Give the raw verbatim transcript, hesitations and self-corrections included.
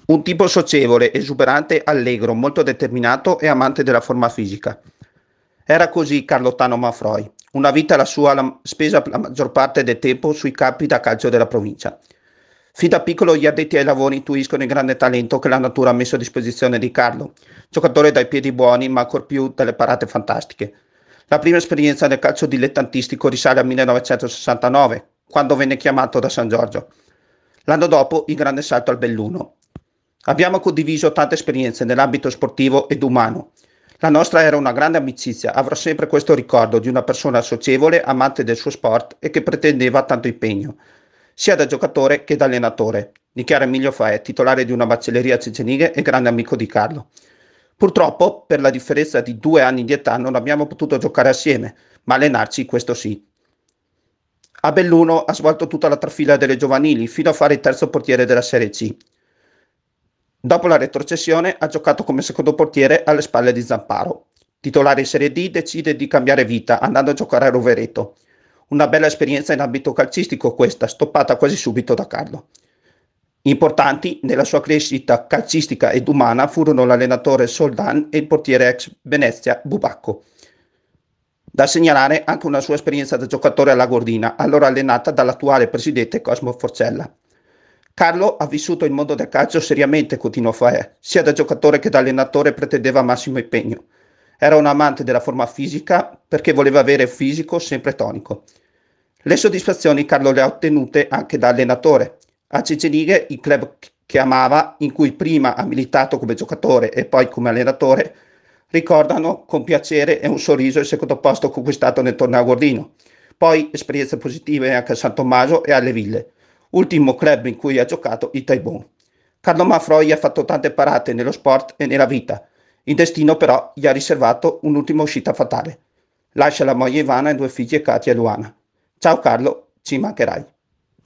Un tipo socievole, esuberante, allegro, molto determinato e amante della forma fisica. Era così Carlo Tano Manfroi, una vita la sua la, spesa la maggior parte del tempo sui campi da calcio della provincia. Fin da piccolo gli addetti ai lavori intuiscono il grande talento che la natura ha messo a disposizione di Carlo, giocatore dai piedi buoni ma ancor più dalle parate fantastiche. La prima esperienza nel calcio dilettantistico risale al millenovecentosessantanove, quando venne chiamato da San Giorgio. L'anno dopo il grande salto al Belluno. Abbiamo condiviso tante esperienze nell'ambito sportivo ed umano. La nostra era una grande amicizia, avrò sempre questo ricordo di una persona socievole, amante del suo sport e che pretendeva tanto impegno, sia da giocatore che da allenatore, dichiara Emilio Faè, titolare di una macelleria a Ceccenighe e grande amico di Carlo. Purtroppo, per la differenza di due anni di età, non abbiamo potuto giocare assieme, ma allenarci questo sì. A Belluno ha svolto tutta la trafila delle giovanili, fino a fare il terzo portiere della Serie C. Dopo la retrocessione ha giocato come secondo portiere alle spalle di Zamparo. Titolare in Serie D, decide di cambiare vita andando a giocare a Rovereto. Una bella esperienza in ambito calcistico questa, stoppata quasi subito da Carlo. Importanti nella sua crescita calcistica ed umana furono l'allenatore Soldan e il portiere ex Venezia Bubacco. Da segnalare anche una sua esperienza da giocatore alla Gordina, allora allenata dall'attuale presidente Cosmo Forcella. Carlo ha vissuto il mondo del calcio seriamente, continuò Faè, sia da giocatore che da allenatore pretendeva massimo impegno. Era un amante della forma fisica perché voleva avere un fisico sempre tonico. Le soddisfazioni Carlo le ha ottenute anche da allenatore. A Ceccenighe, il club che amava, in cui prima ha militato come giocatore e poi come allenatore, ricordano con piacere e un sorriso il secondo posto conquistato nel torneo Gordino. Poi esperienze positive anche a San Tommaso e alle Ville, ultimo club in cui ha giocato il Taibon. Carlo Manfroi ha fatto tante parate nello sport e nella vita. Il destino però gli ha riservato un'ultima uscita fatale. Lascia la moglie Ivana e due figlie Katia e Luana. Ciao Carlo, ci mancherai.